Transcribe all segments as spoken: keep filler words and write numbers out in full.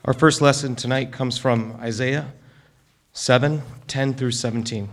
Our first lesson tonight comes from Isaiah seven, ten through seventeen.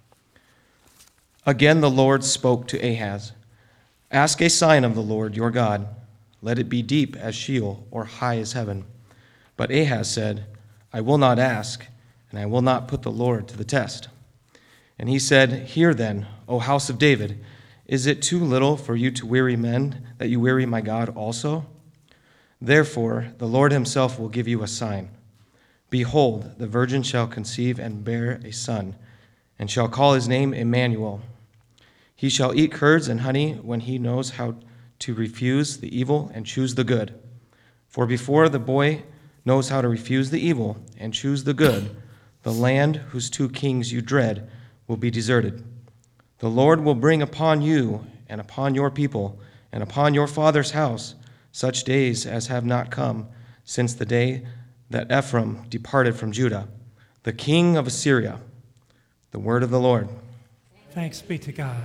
Again the Lord spoke to Ahaz, "Ask a sign of the Lord your God. Let it be deep as Sheol or high as heaven." But Ahaz said, "I will not ask, and I will not put the Lord to the test." And he said, "Hear then, O house of David, is it too little for you to weary men, that you weary my God also? Therefore the Lord himself will give you a sign. Behold, the virgin shall conceive and bear a son, and shall call his name Emmanuel. He shall eat curds and honey when he knows how to refuse the evil and choose the good. For before the boy knows how to refuse the evil and choose the good, the land whose two kings you dread will be deserted. The Lord will bring upon you and upon your people and upon your father's house such days as have not come since the day that Ephraim departed from Judah, the king of Assyria." The word of the Lord. Thanks be to God.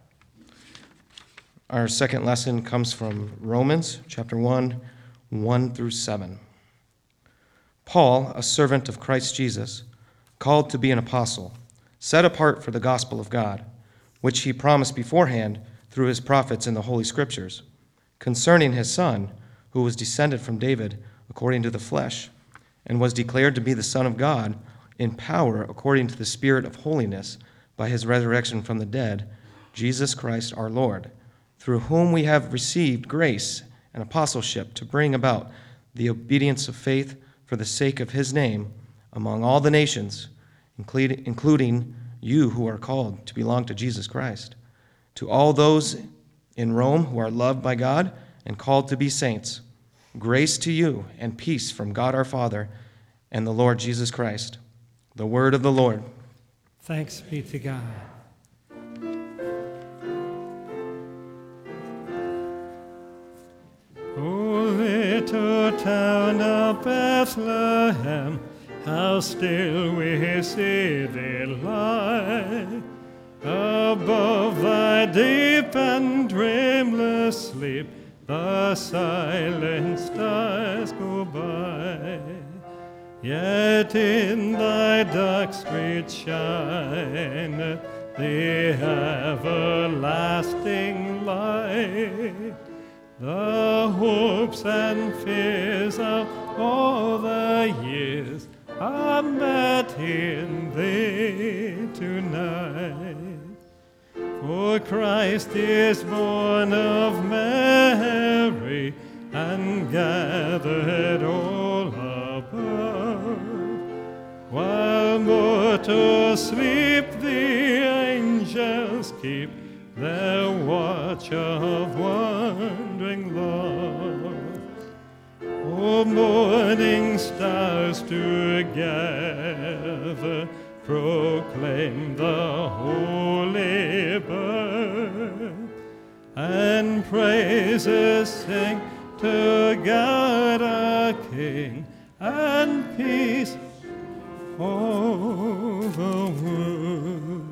Our second lesson comes from Romans chapter one, one through seven. Paul, a servant of Christ Jesus, called to be an apostle, set apart for the gospel of God, which he promised beforehand through his prophets in the Holy Scriptures, concerning his Son, who was descended from David according to the flesh, and was declared to be the Son of God in power according to the Spirit of holiness by his resurrection from the dead, Jesus Christ our Lord, through whom we have received grace and apostleship to bring about the obedience of faith for the sake of his name among all the nations, including you who are called to belong to Jesus Christ. To all those in Rome who are loved by God and called to be saints, grace to you and peace from God our Father and the Lord Jesus Christ. The word of the Lord. Thanks be to God. O little town of Bethlehem, how still we see thee lie, above thy deep and dreamless sleep, the silent stars go by. Yet in thy dark street shineth the everlasting light. The hopes and fears of all the years are met in thee tonight. For Christ is born of Mary and gathered all above. While mortals sleep, the angels keep their watch of wondering love. O morning stars together proclaim the holy birth, and praises sing to God our King, and peace over the world.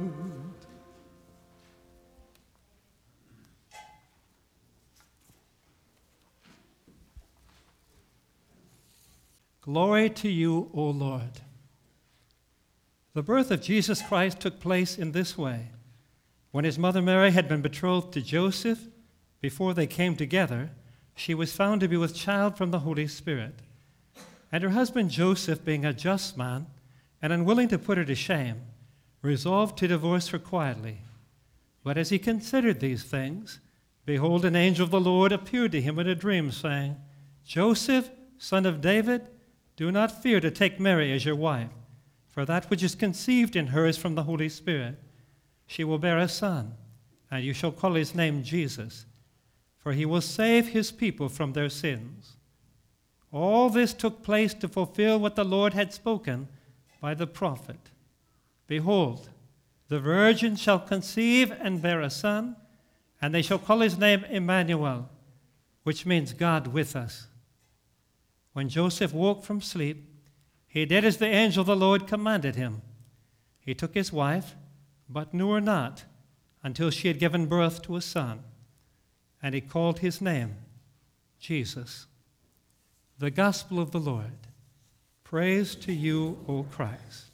Glory to you, O Lord. The birth of Jesus Christ took place in this way. When his mother Mary had been betrothed to Joseph, before they came together, she was found to be with child from the Holy Spirit. And her husband Joseph, being a just man and unwilling to put her to shame, resolved to divorce her quietly. But as he considered these things, behold, an angel of the Lord appeared to him in a dream, saying, "Joseph, son of David, do not fear to take Mary as your wife, for that which is conceived in her is from the Holy Spirit. She will bear a son, and you shall call his name Jesus, for he will save his people from their sins." All this took place to fulfill what the Lord had spoken by the prophet. "Behold, the virgin shall conceive and bear a son, and they shall call his name Emmanuel," which means God with us. When Joseph woke from sleep, he did as the angel of the Lord commanded him. He took his wife, but knew her not until she had given birth to a son, and he called his name Jesus. The Gospel of the Lord. Praise to you, O Christ.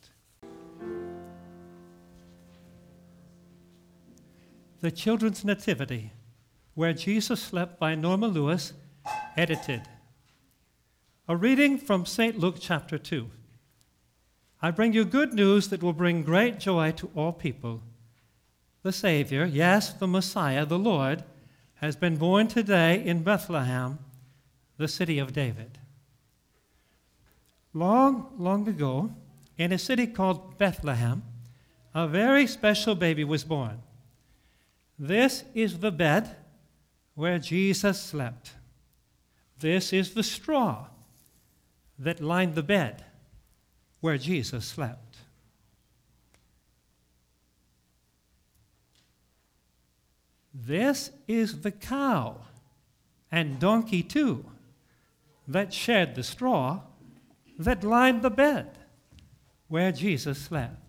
The Children's Nativity, Where Jesus Slept by Norma Lewis, edited. A reading from Saint Luke chapter two. I bring you good news that will bring great joy to all people. The Savior, yes, the Messiah, the Lord, has been born today in Bethlehem, the city of David. Long, long ago, in a city called Bethlehem, a very special baby was born. This is the bed where Jesus slept. This is the straw that lined the bed where Jesus slept. This is the cow and donkey too that shared the straw that lined the bed where Jesus slept.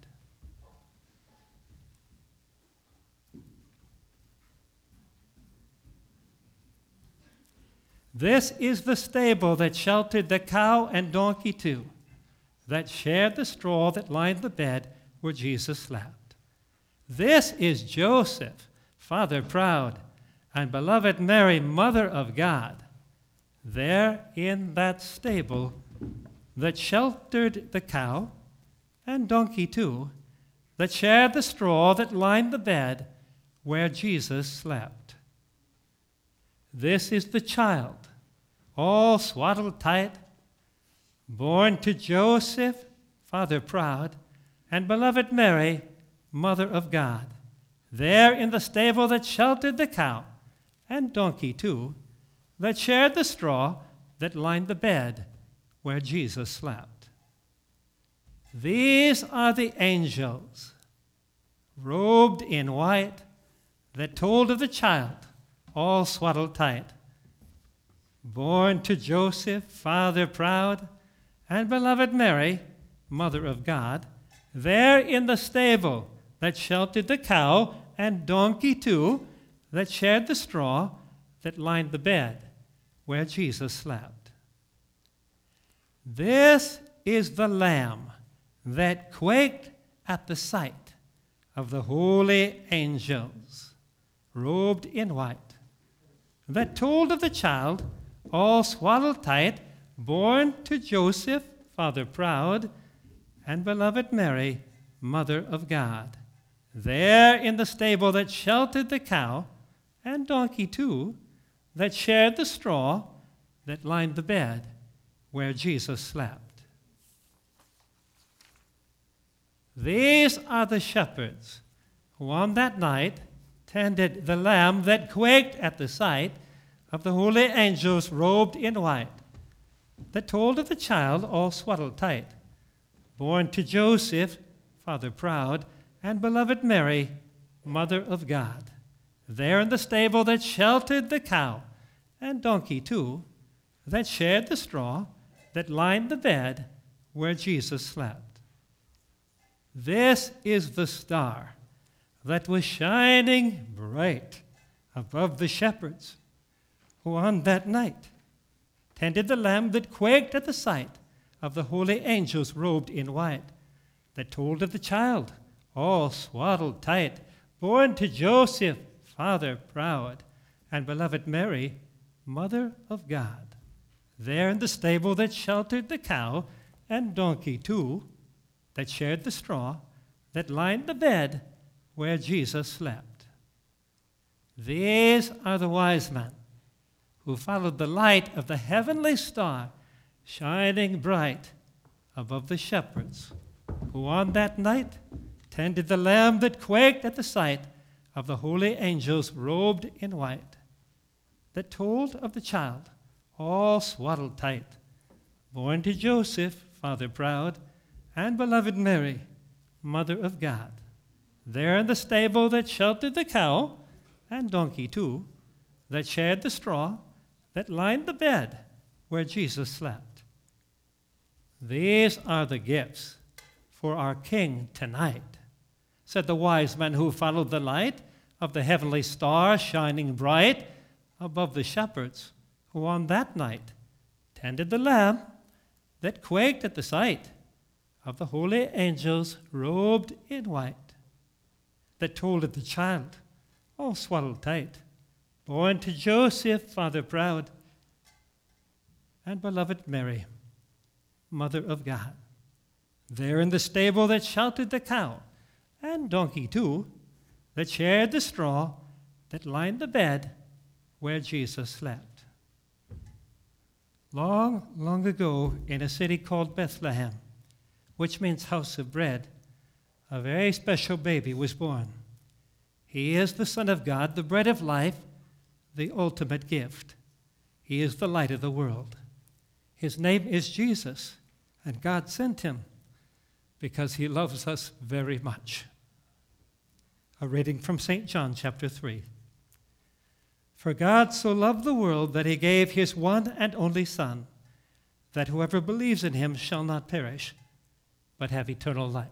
This is the stable that sheltered the cow and donkey too, that shared the straw that lined the bed where Jesus slept. This is Joseph, father proud, and beloved Mary, mother of God, there in that stable that sheltered the cow and donkey too, that shared the straw that lined the bed where Jesus slept. This is the child, all swaddled tight, born to Joseph, father proud, and beloved Mary, mother of God, there in the stable that sheltered the cow and donkey too, that shared the straw that lined the bed where Jesus slept. These are the angels, robed in white, that told of the child, all swaddled tight, born to Joseph, father proud, and beloved Mary, mother of God, there in the stable that sheltered the cow and donkey too, that shared the straw that lined the bed where Jesus slept. This is the Lamb that quaked at the sight of the holy angels, robed in white, that told of the child, all swaddled tight, born to Joseph, father proud, and beloved Mary, mother of God, there in the stable that sheltered the cow and donkey too, that shared the straw that lined the bed where Jesus slept. These are the shepherds who on that night tended the lamb that quaked at the sight of the holy angels robed in white, that told of the child all swaddled tight, born to Joseph, father proud, and beloved Mary, mother of God, there in the stable that sheltered the cow and donkey too, that shared the straw that lined the bed where Jesus slept. This is the star that was shining bright above the shepherds who on that night tended the lamb that quaked at the sight of the holy angels robed in white, that told of the child, all swaddled tight, born to Joseph, father proud, and beloved Mary, mother of God, there in the stable that sheltered the cow and donkey too, that shared the straw that lined the bed where Jesus slept. These are the wise men who followed the light of the heavenly star shining bright above the shepherds, who on that night tended the lamb that quaked at the sight of the holy angels robed in white, that told of the child, all swaddled tight, born to Joseph, father proud, and beloved Mary, mother of God, there in the stable that sheltered the cow and donkey too, that shared the straw that lined the bed where Jesus slept. These are the gifts for our King tonight, said the wise men who followed the light of the heavenly star shining bright above the shepherds who on that night tended the lamb that quaked at the sight of the holy angels robed in white, that told of the child, all swaddled tight, born to Joseph, father proud, and beloved Mary, mother of God. There in the stable that sheltered the cow, and donkey too, that shared the straw that lined the bed where Jesus slept. Long, long ago, in a city called Bethlehem, which means house of bread, a very special baby was born. He is the Son of God, the bread of life, the ultimate gift. He is the light of the world. His name is Jesus, and God sent him because he loves us very much. A reading from Saint John chapter three. For God so loved the world that he gave his one and only Son, that whoever believes in him shall not perish, but have eternal life.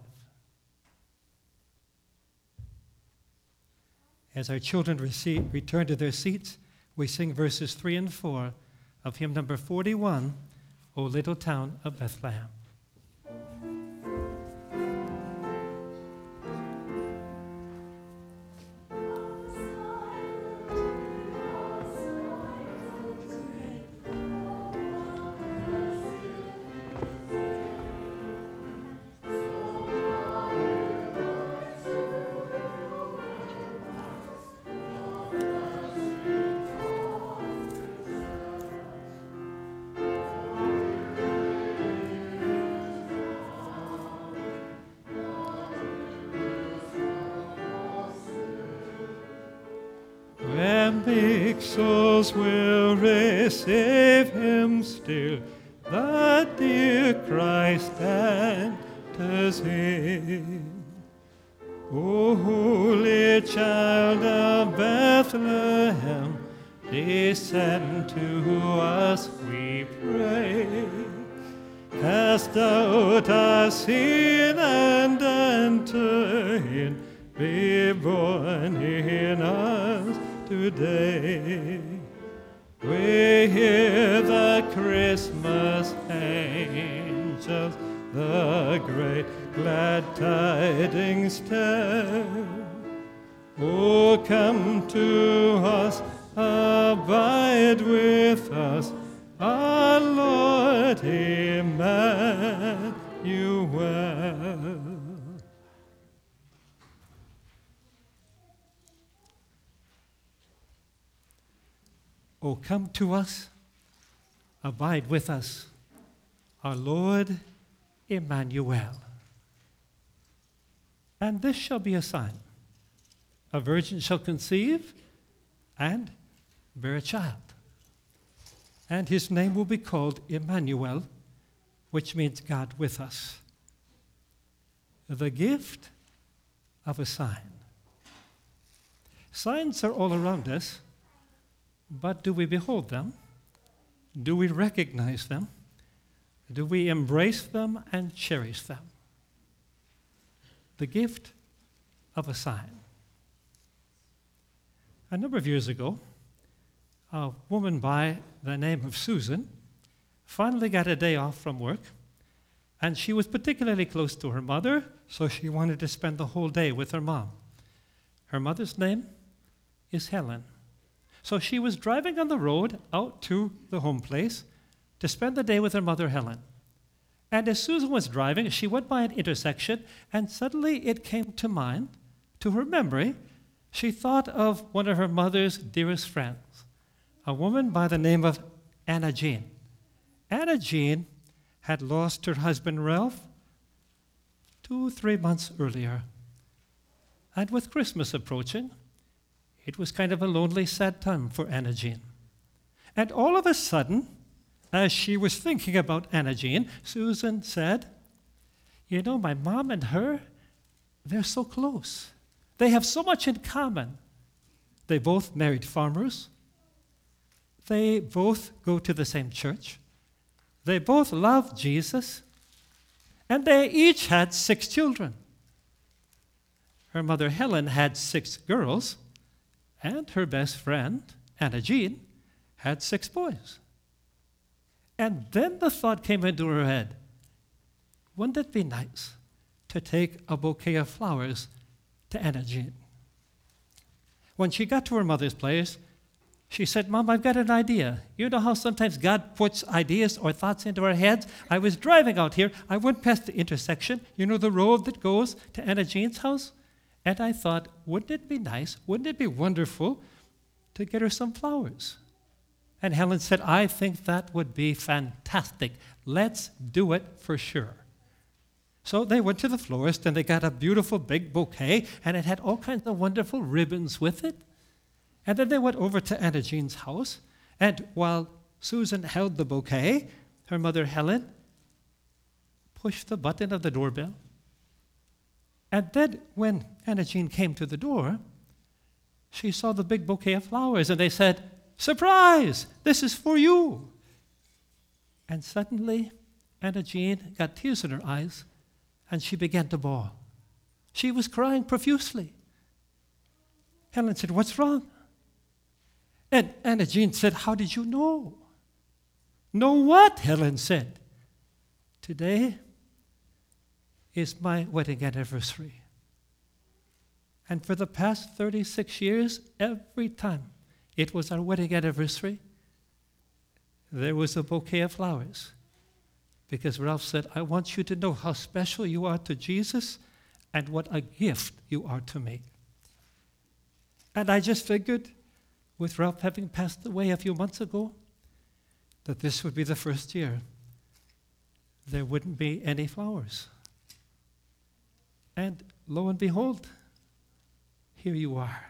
As our children receive, return to their seats, we sing verses three and four of hymn number forty-one, O Little Town of Bethlehem. Big souls will receive him still, the dear Christ enters in. O holy child of Bethlehem, descend to us, we pray. Cast out our sin and enter in, be born in us today. We hear the Christmas angels, the great glad tidings tell. Oh, come to us, abide with us, our Lord Emmanuel. Oh, come to us, abide with us, our Lord Emmanuel. And this shall be a sign. A virgin shall conceive and bear a child. And his name will be called Emmanuel, which means God with us. The gift of a sign. Signs are all around us. But do we behold them? Do we recognize them? Do we embrace them and cherish them? The gift of a sign. A number of years ago, a woman by the name of Susan finally got a day off from work, and she was particularly close to her mother, so she wanted to spend the whole day with her mom. Her mother's name is Helen. So she was driving on the road out to the home place to spend the day with her mother, Helen. And as Susan was driving, she went by an intersection, and suddenly it came to mind, to her memory, she thought of one of her mother's dearest friends, a woman by the name of Anna Jean. Anna Jean had lost her husband, Ralph, two, three months earlier. And with Christmas approaching, it was kind of a lonely, sad time for Anna Jean. And all of a sudden, as she was thinking about Anna Jean, Susan said, you know, my mom and her, they're so close. They have so much in common. They both married farmers. They both go to the same church. They both love Jesus. And they each had six children. Her mother, Helen, had six girls. And her best friend, Anna Jean, had six boys. And then the thought came into her head, wouldn't it be nice to take a bouquet of flowers to Anna Jean? When she got to her mother's place, she said, Mom, I've got an idea. You know how sometimes God puts ideas or thoughts into our heads? I was driving out here. I went past the intersection, you know, the road that goes to Anna Jean's house? And I thought, wouldn't it be nice, wouldn't it be wonderful to get her some flowers? And Helen said, I think that would be fantastic. Let's do it for sure. So they went to the florist and they got a beautiful big bouquet, and it had all kinds of wonderful ribbons with it. And then they went over to Anna Jean's house, and while Susan held the bouquet, her mother Helen pushed the button of the doorbell. And then when Anna Jean came to the door, she saw the big bouquet of flowers, and they said, surprise, this is for you. And suddenly, Anna Jean got tears in her eyes, and she began to bawl. She was crying profusely. Helen said, what's wrong? And Anna Jean said, how did you know? Know what? Helen said. Today is my wedding anniversary. And for the past thirty-six years, every time it was our wedding anniversary, there was a bouquet of flowers. Because Ralph said, I want you to know how special you are to Jesus and what a gift you are to me. And I just figured, with Ralph having passed away a few months ago, that this would be the first year there wouldn't be any flowers. And lo and behold, here you are.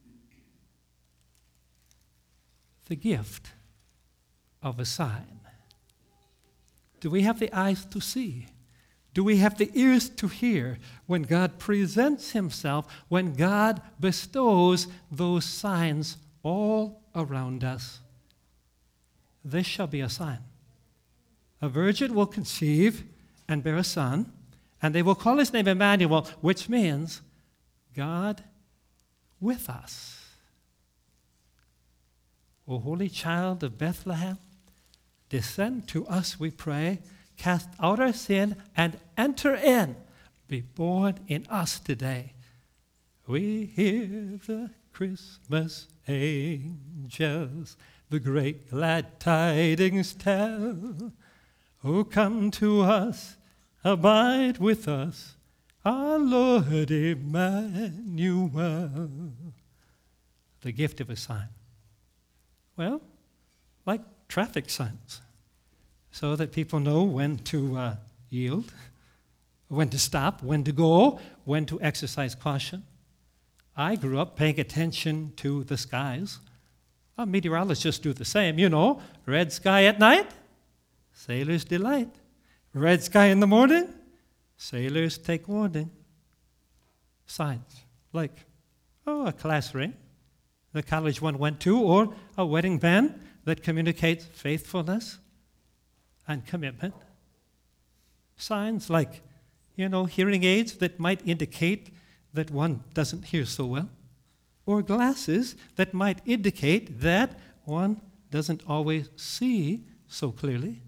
The gift of a sign. Do we have the eyes to see? Do we have the ears to hear when God presents himself, when God bestows those signs all around us? This shall be a sign. A virgin will conceive and bear a son, and they will call his name Emmanuel, which means God with us. O holy child of Bethlehem, descend to us, we pray, cast out our sin and enter in. Be born in us today. We hear the Christmas angels, the great glad tidings tell. Oh, come to us, abide with us, our Lord Emmanuel. The gift of a sign. Well, like traffic signs, so that people know when to uh, yield, when to stop, when to go, when to exercise caution. I grew up paying attention to the skies. Uh, meteorologists do the same, you know. Red sky at night, sailors delight. Red sky in the morning, sailors take warning. Signs like, oh, a class ring the college one went to, or a wedding band that communicates faithfulness and commitment. Signs like, you know, hearing aids that might indicate that one doesn't hear so well, or glasses that might indicate that one doesn't always see so clearly.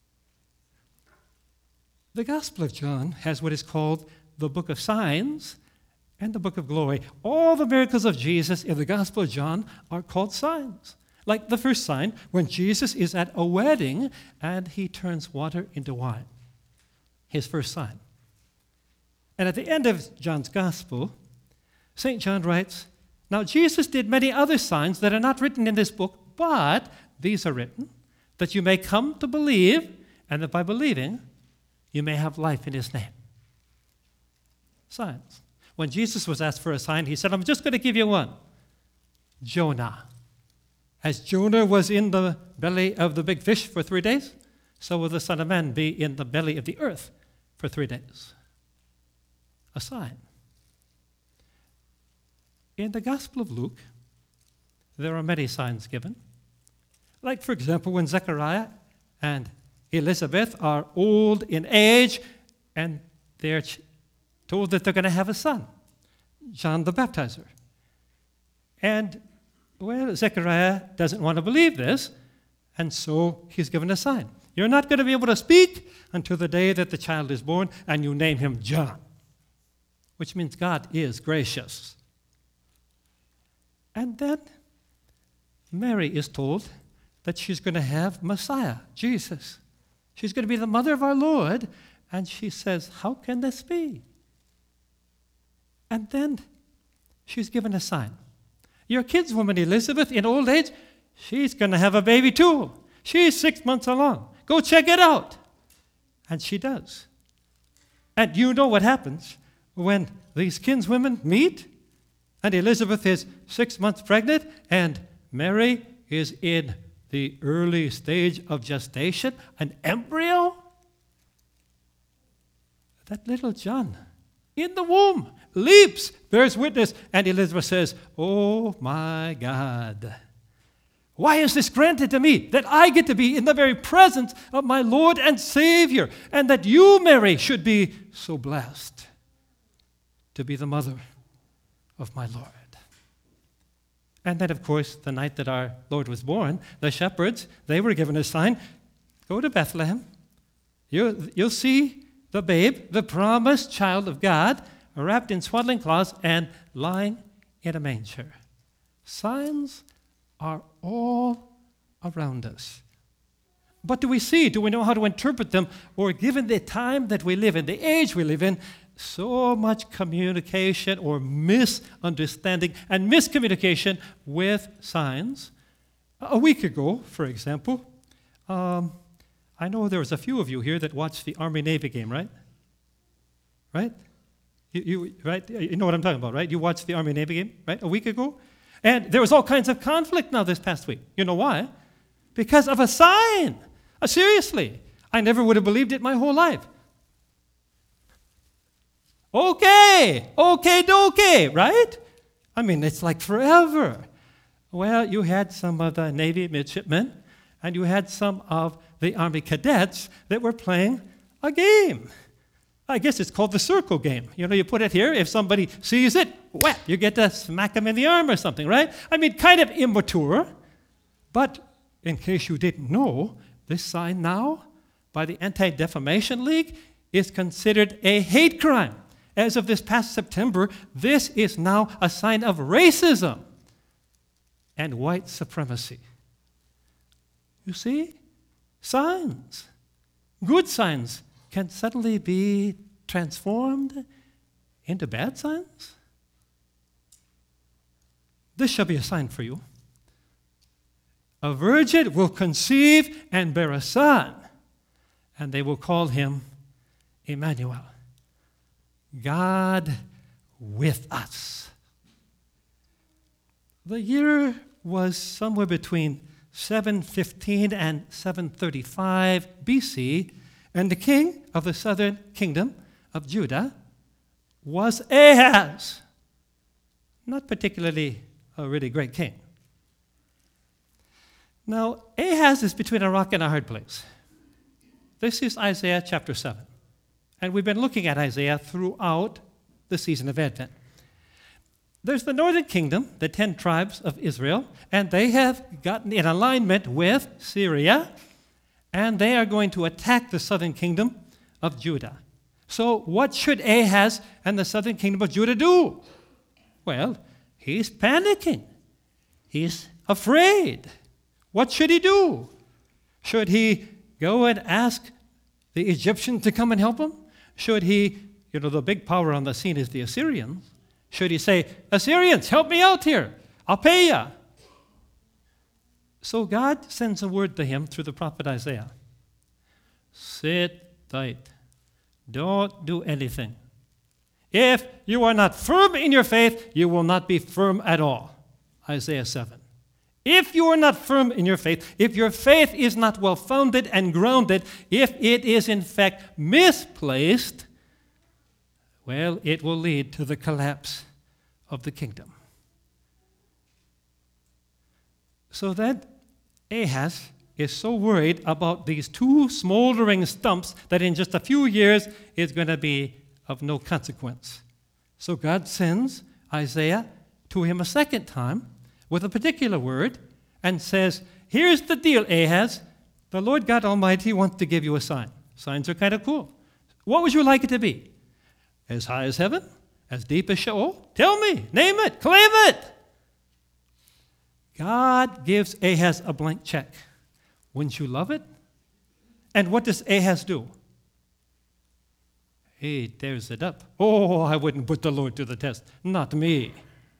The Gospel of John has what is called the book of signs and the book of glory. All the miracles of Jesus in the Gospel of John are called signs. Like the first sign, when Jesus is at a wedding and he turns water into wine. His first sign. And at the end of John's Gospel, Saint John writes, now Jesus did many other signs that are not written in this book, but these are written, that you may come to believe, and that by believing, you may have life in his name. Signs. When Jesus was asked for a sign, he said, I'm just going to give you one. Jonah. As Jonah was in the belly of the big fish for three days, so will the Son of Man be in the belly of the earth for three days. A sign. In the Gospel of Luke, there are many signs given. Like, for example, when Zechariah and Elizabeth are old in age, and they're told that they're going to have a son, John the Baptizer. And, well, Zechariah doesn't want to believe this, and so he's given a sign. You're not going to be able to speak until the day that the child is born and you name him John, which means God is gracious. And then Mary is told that she's going to have Messiah, Jesus. She's going to be the mother of our Lord. And she says, how can this be? And then she's given a sign. Your kinswoman Elizabeth, in old age, she's going to have a baby too. She's six months along. Go check it out. And she does. And you know what happens when these kinswomen meet, and Elizabeth is six months pregnant, and Mary is in the early stage of gestation, an embryo. That little John in the womb leaps, bears witness, and Elizabeth says, oh my God, why is this granted to me, that I get to be in the very presence of my Lord and Savior, and that you, Mary, should be so blessed to be the mother of my Lord. And then, of course, the night that our Lord was born, the shepherds, they were given a sign. Go to Bethlehem. You, you'll see the babe, the promised child of God, wrapped in swaddling cloths and lying in a manger. Signs are all around us. But do we see, do we know how to interpret them? Or given the time that we live in, the age we live in, so much communication or misunderstanding and miscommunication with signs. A week ago, for example, um, I know there was a few of you here that watched the Army-Navy game, right? Right? You, you, right? You know what I'm talking about, right? You watched the Army-Navy game, right? A week ago? And there was all kinds of conflict now this past week. You know why? Because of a sign. Uh, seriously. I never would have believed it my whole life. Okay, okay, okay, right? I mean, it's like forever. Well, you had some of the Navy midshipmen, and you had some of the Army cadets that were playing a game. I guess it's called the circle game. You know, you put it here. If somebody sees it, whap, you get to smack them in the arm or something, right? I mean, kind of immature. But in case you didn't know, this sign now, by the Anti-Defamation League, is considered a hate crime. As of this past September, this is now a sign of racism and white supremacy. You see? Signs. Good signs can suddenly be transformed into bad signs. This shall be a sign for you. A virgin will conceive and bear a son, and they will call him Emmanuel. God with us. The year was somewhere between seven fifteen and seven thirty-five B C, and the king of the southern kingdom of Judah was Ahaz. Not particularly a really great king. Now, Ahaz is between a rock and a hard place. This is Isaiah chapter seven. And we've been looking at Isaiah throughout the season of Advent. There's the northern kingdom, the ten tribes of Israel, and they have gotten in alignment with Syria, and they are going to attack the southern kingdom of Judah. So what should Ahaz and the southern kingdom of Judah do? Well, he's panicking. He's afraid. What should he do? Should he go and ask the Egyptians to come and help him? Should he, you know, the big power on the scene is the Assyrians. Should he say, Assyrians, help me out here. I'll pay you. So God sends a word to him through the prophet Isaiah. Sit tight. Don't do anything. If you are not firm in your faith, you will not be firm at all. Isaiah seven. If you are not firm in your faith, if your faith is not well-founded and grounded, if it is in fact misplaced, well, it will lead to the collapse of the kingdom. So that Ahaz is so worried about these two smoldering stumps that in just a few years is going to be of no consequence. So God sends Isaiah to him a second time with a particular word and says, here's the deal, Ahaz. The Lord God Almighty wants to give you a sign. Signs are kind of cool. What would you like it to be? As high as heaven? As deep as Sheol? Tell me. Name it. Claim it. God gives Ahaz a blank check. Wouldn't you love it? And what does Ahaz do? He tears it up. Oh, I wouldn't put the Lord to the test. Not me.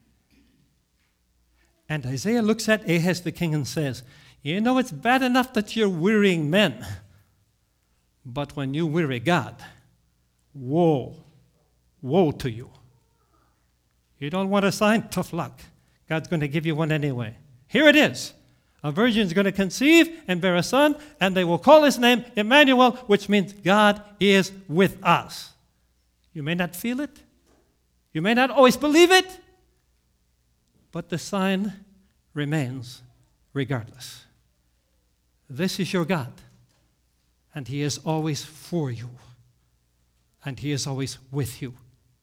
And Isaiah looks at Ahaz the king and says, you know, it's bad enough that you're wearying men. But when you weary God, woe, woe to you. You don't want a sign? Tough luck. God's going to give you one anyway. Here it is. A virgin is going to conceive and bear a son, and they will call his name Emmanuel, which means God is with us. You may not feel it. You may not always believe it. But the sign remains regardless. This is your God, and he is always for you, and he is always with you.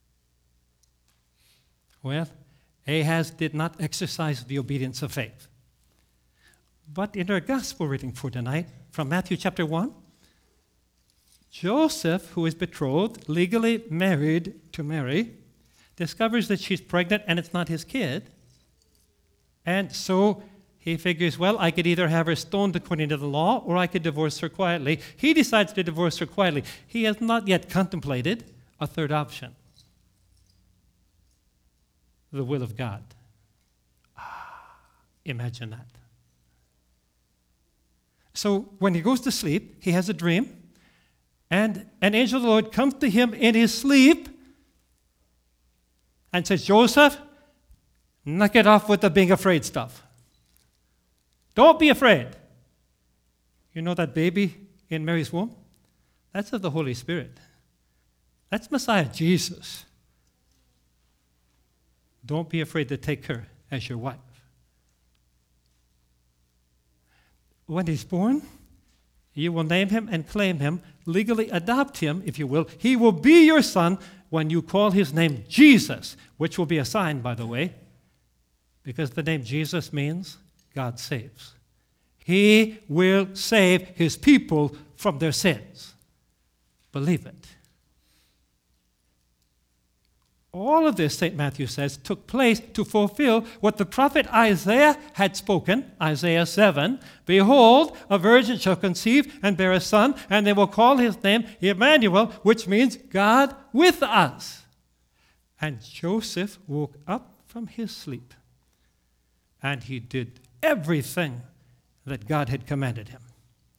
Well, Ahaz did not exercise the obedience of faith. But in our gospel reading for tonight, from Matthew chapter one, Joseph, who is betrothed, legally married to Mary, discovers that she's pregnant and it's not his kid. And so he figures, well, I could either have her stoned according to the law or I could divorce her quietly. He decides to divorce her quietly. He has not yet contemplated a third option. The will of God. Ah, imagine that. So when he goes to sleep, he has a dream, and an angel of the Lord comes to him in his sleep and says, Joseph, knock it off with the being afraid stuff. Don't be afraid. You know that baby in Mary's womb? That's of the Holy Spirit. That's Messiah Jesus. Don't be afraid to take her as your wife. When he's born, you will name him and claim him, legally adopt him, if you will. He will be your son when you call his name Jesus, which will be a sign, by the way, because the name Jesus means God saves. He will save his people from their sins. Believe it. All of this, Saint Matthew says, took place to fulfill what the prophet Isaiah had spoken, Isaiah seven. Behold, a virgin shall conceive and bear a son, and they will call his name Emmanuel, which means God with us. And Joseph woke up from his sleep, and he did everything that God had commanded him.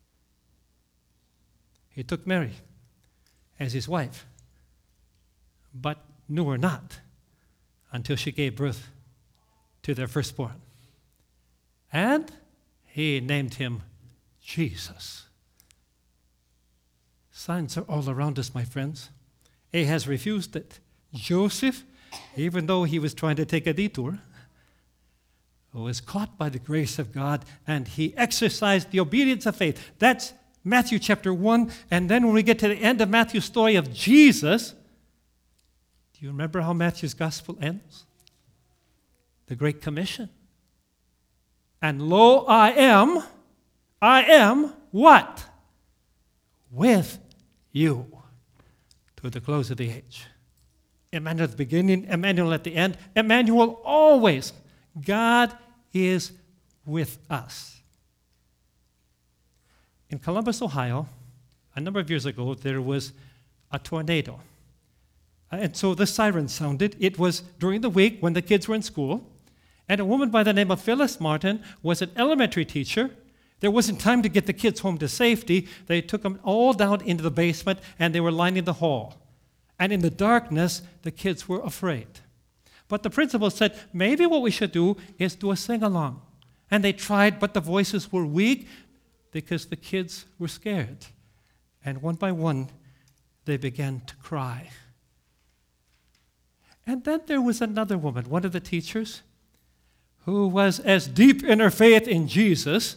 He took Mary as his wife, but knew her not until she gave birth to their firstborn. And he named him Jesus. Signs are all around us, my friends. Ahaz refused it. Joseph, even though he was trying to take a detour, was caught by the grace of God, and he exercised the obedience of faith. That's Matthew chapter one. And then when we get to the end of Matthew's story of Jesus, do you remember how Matthew's gospel ends? The Great Commission. And lo, I am, I am what? With you to the close of the age. Emmanuel at the beginning, Emmanuel at the end, Emmanuel always. God is with us. In Columbus, Ohio, a number of years ago, there was a tornado. And so the siren sounded. It was during the week when the kids were in school. And a woman by the name of Phyllis Martin was an elementary teacher. There wasn't time to get the kids home to safety. They took them all down into the basement, and they were lining the hall. And in the darkness, the kids were afraid. But the principal said, maybe what we should do is do a sing-along. And they tried, but the voices were weak because the kids were scared. And one by one, they began to cry. And then there was another woman, one of the teachers, who was as deep in her faith in Jesus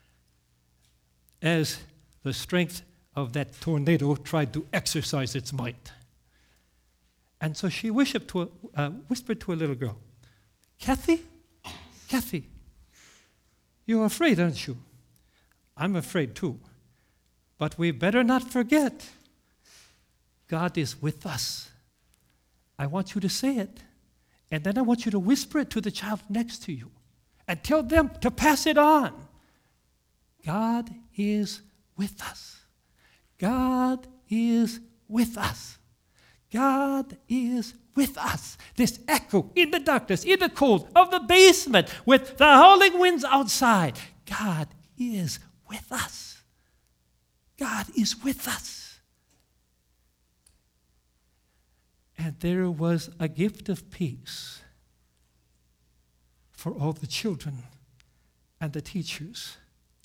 as the strength of that tornado tried to exercise its might. And so she whispered to a, uh, whispered to a little girl, Kathy, Kathy, you're afraid, aren't you? I'm afraid too. But we better not forget, God is with us. I want you to say it, and then I want you to whisper it to the child next to you, and tell them to pass it on. God is with us. God is with us. God is with us. This echo in the darkness, in the cold of the basement, with the howling winds outside. God is with us. God is with us. And there was a gift of peace for all the children and the teachers.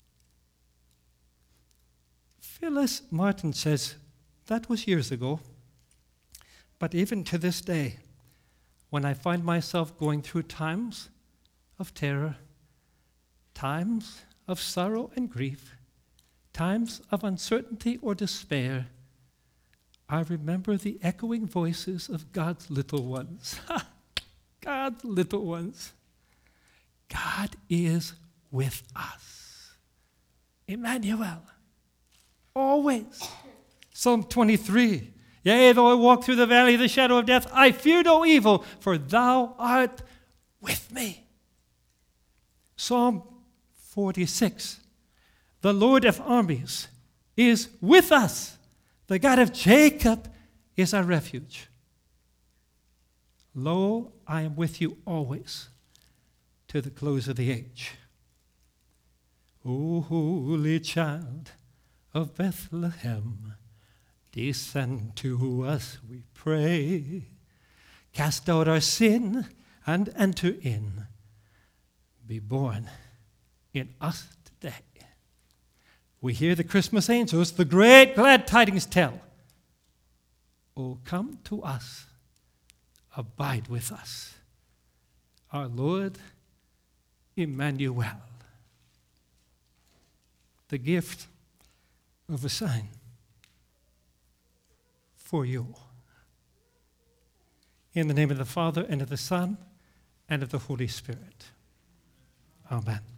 Phyllis Martin says, that was years ago. But even to this day, when I find myself going through times of terror, times of sorrow and grief, times of uncertainty or despair, I remember the echoing voices of God's little ones. God's little ones. God is with us. Emmanuel. Always. Psalm twenty-three. Yea, though I walk through the valley of the shadow of death, I fear no evil, for thou art with me. Psalm forty-six. The Lord of armies is with us. The God of Jacob is our refuge. Lo, I am with you always, to the close of the age. O holy child of Bethlehem, descend to us, we pray. Cast out our sin and enter in. Be born in us today. We hear the Christmas angels, the great glad tidings tell. Oh, come to us, abide with us, our Lord Emmanuel. The gift of a sign for you. In the name of the Father, and of the Son, and of the Holy Spirit. Amen.